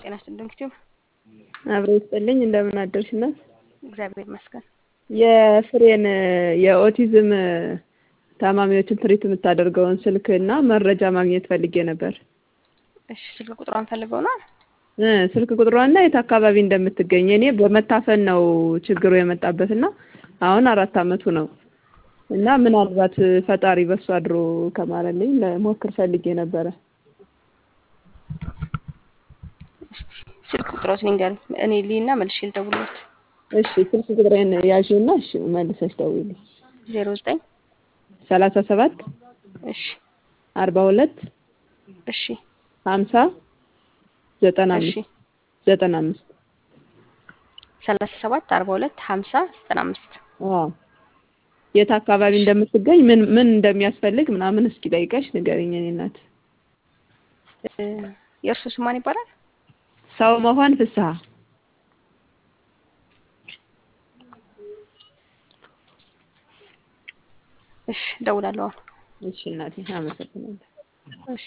ጤና ይስጥልኝ ዩቲዩብ አብሮ ይስጥልኝ እንደምን አደርሽና እግዚአብሔር ይመስገን። የፍሬን የኦቲዝም ታማሚዎችን ትሪት የምታደርገውን ስልክና መረጃ ማግኘት ፈልጌ ነበር። እሺ ስልክ ቁጥሯን ፈልገው ነው? ስልክ ቁጥሯና የት አካባቢ እንደምትገኝ እኔ በመታፈን ነው ችግሩ የመጣበትና አሁን 4 አመቱ ነው። እና ምናልባት ፈጣሪ በሱ አድሮ ከማረልኝ ለሞክር ፈልጌ ነበር። ስልክ ቁጥሯን ንገሪኝ እኔ ሊና መልሼ ልደውልልዎት። እሺ ስልክ ቁጥሬን ያዢውና እሺ መልሰሽ ደውይልኝ። 09 37 እሺ 42 እሺ 50 95 እሺ 95 37 42 50 95 የት አካባቢ እንደምትገኝ ምን እንደሚያስፈልግ ምናምን እስኪ ጠይቀሽ ንገሪኝ እኔ እናት። የእርሱ ስም ማን ይባላል? ሰው መሆን ፍስሐ። እሺ ደውላለሁ። እሺ እናቴ አመሰግናለሁ። እሺ